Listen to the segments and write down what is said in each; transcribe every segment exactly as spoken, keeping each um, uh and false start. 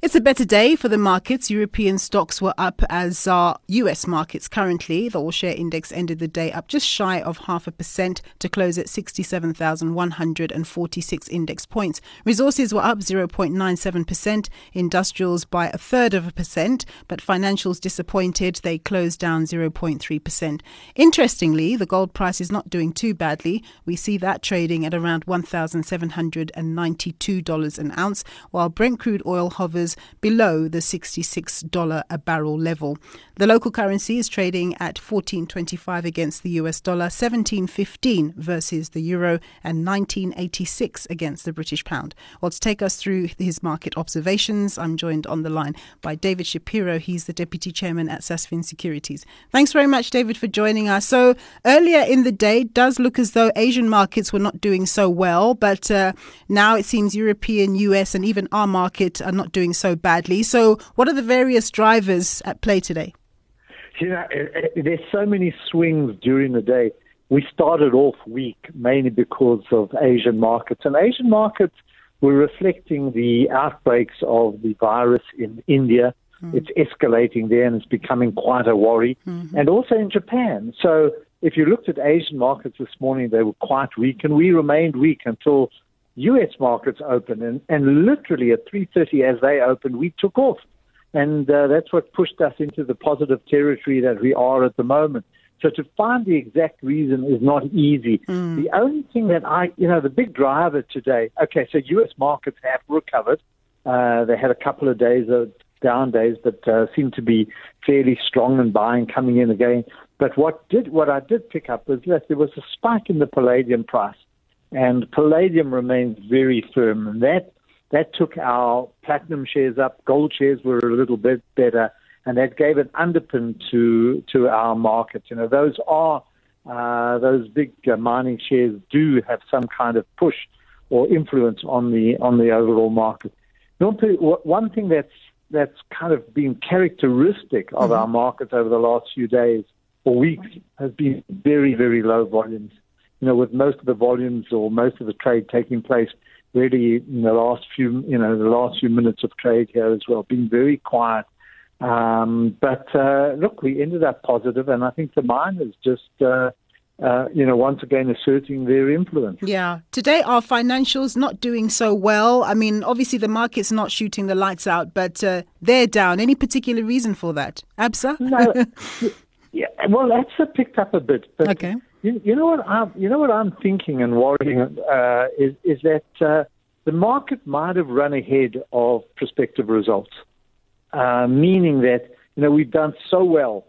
It's a better day for the markets. European stocks were up as are U S markets currently. The all-share index ended the day up just shy of half a percent to close at sixty-seven thousand one hundred forty-six index points. Resources were up zero point nine seven percent, industrials by a third of a percent, but financials disappointed. They closed down zero point three percent. Interestingly, the gold price is not doing too badly. We see that trading at around one thousand seven hundred ninety-two dollars an ounce, while Brent crude oil hovers below the sixty-six dollars a barrel level. The local currency is trading at fourteen twenty-five against the U S dollar, seventeen fifteen versus the euro, and nineteen eighty-six against the British pound. Well, to take us through his market observations, I'm joined on the line by David Shapiro. He's the Deputy Chairman at Sasfin Securities. Thanks very much, David, for joining us. So earlier in the day, it does look as though Asian markets were not doing so well, but uh, now it seems European, U S, and even our market are not doing so badly. So what are the various drivers at play today? You know, there's so many swings during the day. We started off weak mainly because of Asian markets, and Asian markets were reflecting the outbreaks of the virus in India. Mm. It's escalating there and it's becoming quite a worry, mm-hmm. and also in Japan. So if you looked at Asian markets this morning, they were quite weak, and we remained weak until U S markets opened, and, and literally at three thirty as they opened, we took off. And uh, that's what pushed us into the positive territory that we are at the moment. So to find the exact reason is not easy. Mm. The only thing that I, you know, the big driver today, okay, so U S markets have recovered. Uh, they had a couple of days of down days, but uh, seem to be fairly strong and buying coming in again. But what did what I did pick up was that there was a spike in the palladium price. And palladium remains very firm, and that that took our platinum shares up. Gold shares were a little bit better, and that gave an underpin to to our market. You know, those are uh, those big uh, mining shares do have some kind of push or influence on the on the overall market. One thing that's that's kind of been characteristic of mm-hmm. our markets over the last few days or weeks has been very very low volumes. You know, with most of the volumes or most of the trade taking place really in the last few, you know, the last few minutes of trade here as well, being very quiet. Um, but uh, look, we ended up positive, and I think the miners just, uh, uh, you know, once again asserting their influence. Yeah. Today, our financials not doing so well. I mean, obviously the market's not shooting the lights out, but uh, they're down. Any particular reason for that? Absa? No. Yeah. Well, Absa picked up a bit. But okay. You, you know what I'm, you know what I'm thinking and worrying uh, is is that uh, the market might have run ahead of prospective results, uh, meaning that you know we've done so well.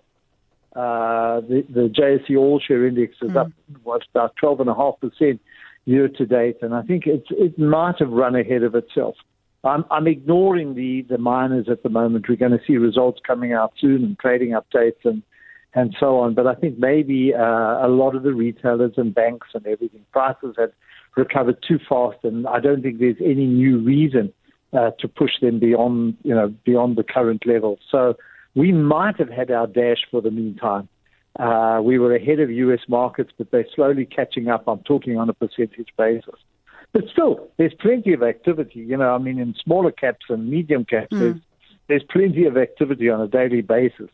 Uh, the, the J S E All Share Index is mm. up was about twelve and a half percent year to date, and I think it's it might have run ahead of itself. I'm, I'm ignoring the the miners at the moment. We're going to see results coming out soon and trading updates and. and so on. But I think maybe uh, a lot of the retailers and banks and everything, prices had recovered too fast, and I don't think there's any new reason uh, to push them beyond, you know, beyond the current level. So we might have had our dash for the meantime. Uh, we were ahead of U S markets, but they're slowly catching up. I'm talking on a percentage basis. But still, there's plenty of activity. You know, I mean, in smaller caps and medium caps, mm. there's, there's plenty of activity on a daily basis.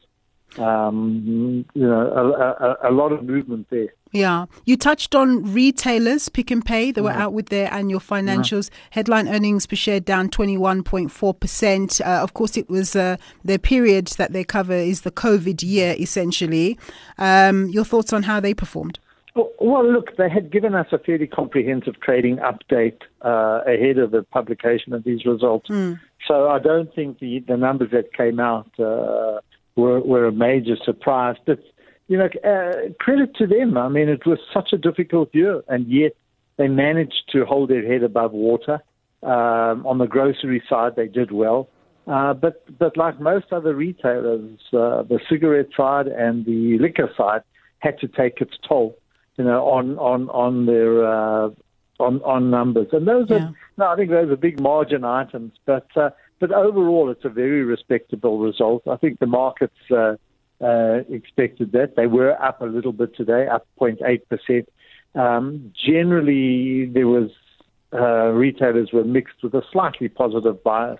Um, you know, a, a, a lot of movement there. Yeah. You touched on retailers, Pick n Pay. They were mm-hmm. out with their annual financials. Mm-hmm. Headline earnings per share down twenty-one point four percent. Uh, of course, it was uh, their period that they cover is the COVID year, essentially. Um, your thoughts on how they performed? Well, well, look, they had given us a fairly comprehensive trading update uh, ahead of the publication of these results. Mm. So I don't think the, the numbers that came out uh, Were, were a major surprise. But, you know, uh, credit to them. I mean, it was such a difficult year, and yet they managed to hold their head above water. Um, on the grocery side, they did well. Uh, but, but like most other retailers, uh, the cigarette side and the liquor side had to take its toll, you know, on, on, on their, uh, on, on numbers. And those yeah. are, no, I think those are big margin items. But, uh, But overall, it's a very respectable result. I think the markets uh, uh, expected that. They were up a little bit today, up zero point eight percent. Um, generally, there was uh, retailers were mixed with a slightly positive bias.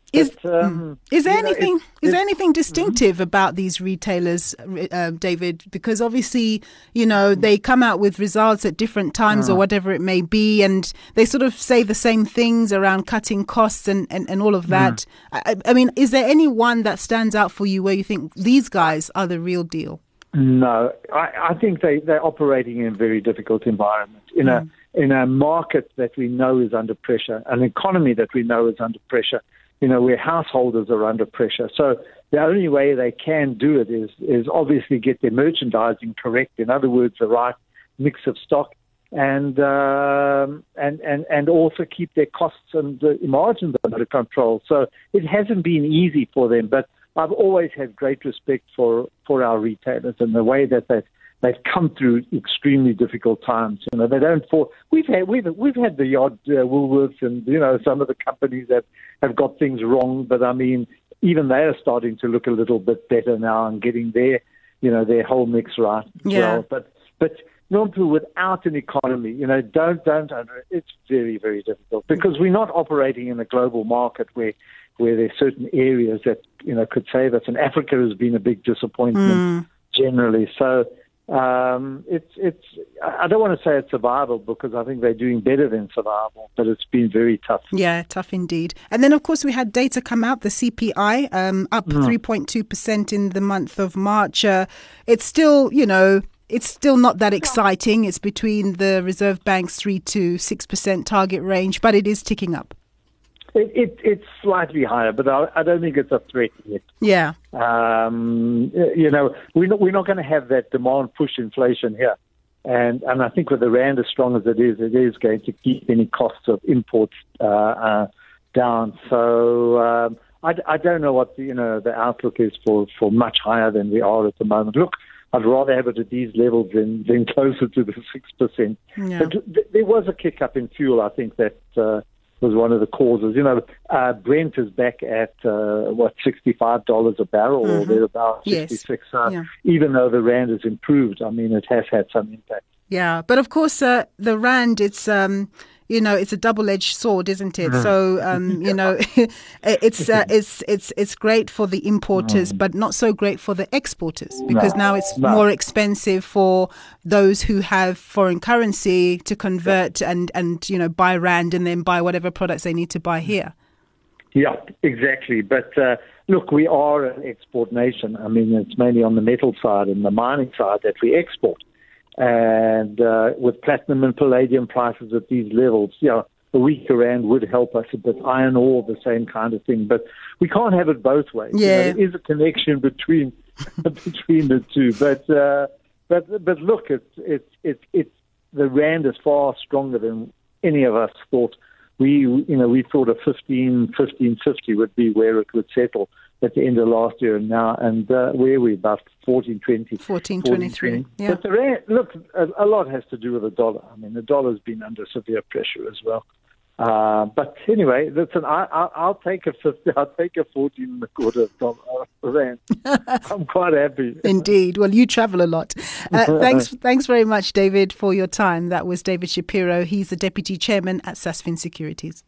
Is, but, um, is there you know, anything it's, is it's, there anything distinctive mm-hmm. about these retailers, uh, David? Because obviously, you know, they come out with results at different times mm. or whatever it may be, and they sort of say the same things around cutting costs and, and, and all of that. Mm. I, I mean, is there any one that stands out for you where you think these guys are the real deal? No, I, I think they, they're operating in a very difficult environment, in mm. a in a market that we know is under pressure, an economy that we know is under pressure, you know, where householders are under pressure. So the only way they can do it is is obviously get their merchandising correct. In other words, the right mix of stock, and um, and and and also keep their costs and uh, margins under control. So it hasn't been easy for them, but I've always had great respect for, for our retailers and the way that they've, they've come through extremely difficult times. You know, they don't fall. We've had we've we've had the odd uh, Woolworths, and you know, some of the companies that have got things wrong. But I mean, even they are starting to look a little bit better now and getting their, you know, their whole mix right as yeah. well. But but normally without an economy, you know, don't don't under. It's very very difficult because we're not operating in a global market where. where there's certain areas that, you know, could save us. And Africa has been a big disappointment mm. generally. So um, it's, it's, I don't want to say it's survival because I think they're doing better than survival, but it's been very tough. Yeah, tough indeed. And then, of course, we had data come out, the C P I, um, up mm. three point two percent in the month of March. Uh, it's still, you know, it's still not that exciting. It's between the Reserve Bank's three to six percent target range, but it is ticking up. It, it, it's slightly higher, but I, I don't think it's a threat yet. Yeah. Um, you know, we're not, we're not going to have that demand push inflation here. And and I think with the rand as strong as it is, it is going to keep any costs of imports uh, uh, down. So um, I, I don't know what the, you know, the outlook is for, for much higher than we are at the moment. Look, I'd rather have it at these levels than, than closer to the six percent. Yeah. But th- there was a kick up in fuel, I think, that... Uh, was one of the causes. You know, uh, Brent is back at, uh, what, sixty-five dollars a barrel mm-hmm. or thereabouts, sixty-six. Yes. Uh, yeah. Even though the rand has improved, I mean, it has had some impact. Yeah, but of course, uh, the rand, it's... Um You know, it's a double-edged sword, isn't it? Mm. So, um, you know, it's uh, it's it's it's great for the importers, mm. but not so great for the exporters because no. now it's no. more expensive for those who have foreign currency to convert and, and, you know, buy rand and then buy whatever products they need to buy here. Yeah, exactly. But uh, look, we are an export nation. I mean, it's mainly on the metal side and the mining side that we export. And uh, with platinum and palladium prices at these levels, you know, the weaker rand would help us a bit. Iron ore, the same kind of thing. But we can't have it both ways. Yeah. You know, there is a connection between between the two. But uh, but but look, it's it's it's it's the rand is far stronger than any of us thought. We you know we thought a fifteen fifteen fifty would be where it would settle at the end of last year, and now, and uh, where are we? About fourteen twenty. fourteen twenty-three, yeah. But the rand, look, a, a lot has to do with the dollar. I mean, the dollar's been under severe pressure as well. Uh, but anyway, listen, I, I, I'll take a fifty, I'll take a fourteen and a quarter dollar rand. I'm quite happy. Indeed. Well, you travel a lot. Uh, thanks, thanks very much, David, for your time. That was David Shapiro. He's the Deputy Chairman at Sasfin Securities.